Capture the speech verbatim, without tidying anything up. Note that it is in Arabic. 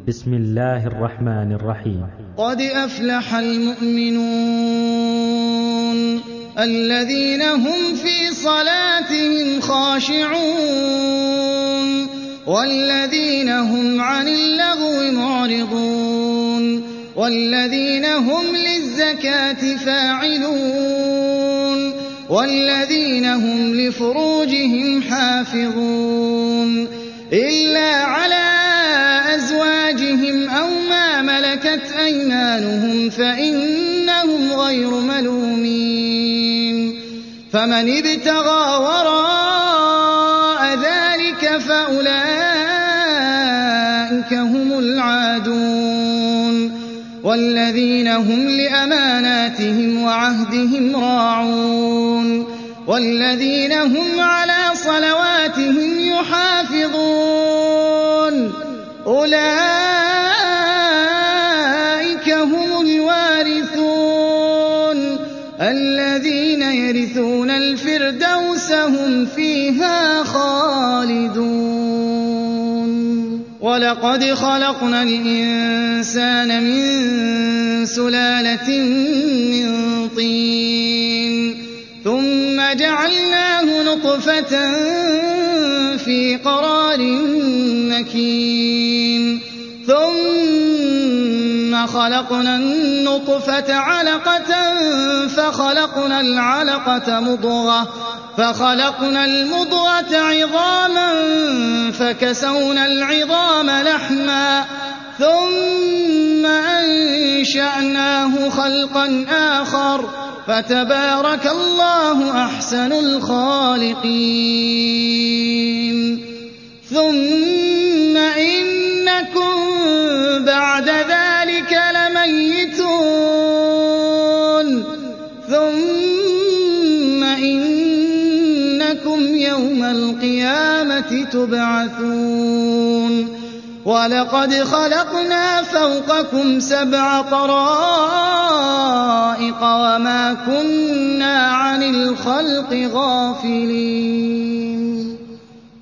بسم الله الرحمن الرحيم. قد أفلح المؤمنون الذين هم في صلاتهم خاشعون والذين هم عن اللغو معرضون والذين هم للزكاة فاعلون والذين هم لفروجهم حافظون إلا على أزواجهم أو ما ملكت أيمانهم فإنهم غير ملومين فمن ابتغى وراء ذلك فأولئك هم العادون والذين هم لأماناتهم وعهدهم راعون والذين هم على صلواتهم يحافظون أولئك هم الوارثون الذين يرثون الفردوس هم فيها خالدون ولقد خلقنا الإنسان من سلالة من طين ثم جعلناه نطفة في قرار مكين ثم خلقنا النطفة علقة فخلقنا العلقة مضغة فخلقنا المضغة عظاما فكسونا العظام لحما ثم أنشأناه خلقا آخر فتبارك الله أحسن الخالقين ثم إنكم بعد ذلك لميتون ثم إنكم يوم القيامة تبعثون ولقد خلقنا فوقكم سبع طرائق وما كنا عن الخلق غافلين.